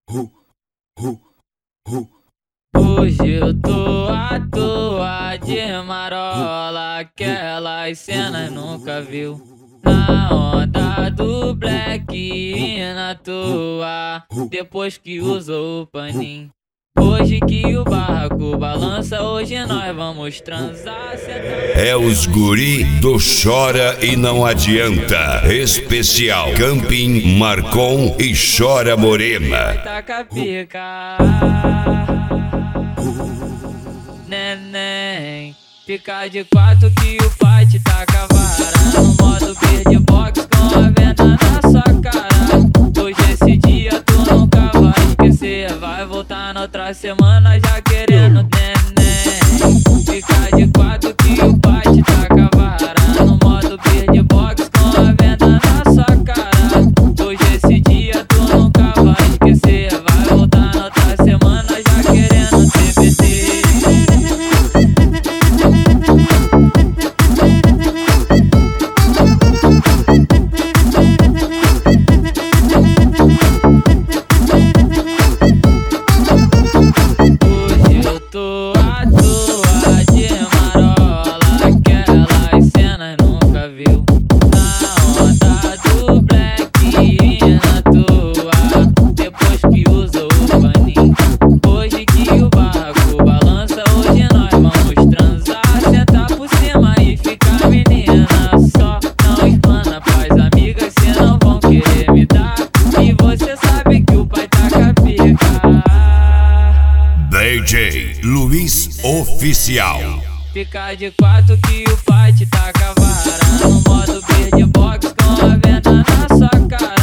Hoje eu tô à toa de marola, aquelas cenas nunca viu. Na onda do black e na toa, depois que usou o paninho. Hoje que o barraco balança, hoje nós vamos transar. É os guri do Chora e Não Adianta. Especial Camping Marcon e Chora Morena. Taca pica, neném, fica de quatro que o pai te taca vara. No modo bird box com a venda na sua cara. Hoje esse dia tu nunca vai esquecer. Vai voltar na outra semana já querendo neném. Fica de quatro que o pai te taca vara. No modo bird box com a venda na sua cara. Hoje esse dia tu nunca vai esquecer. Vai voltar na outra semana já querendo TBT. DJ Luiz Oficial. Fica de quatro que o pai te taca vara. No modo bird box com a venda na sua cara.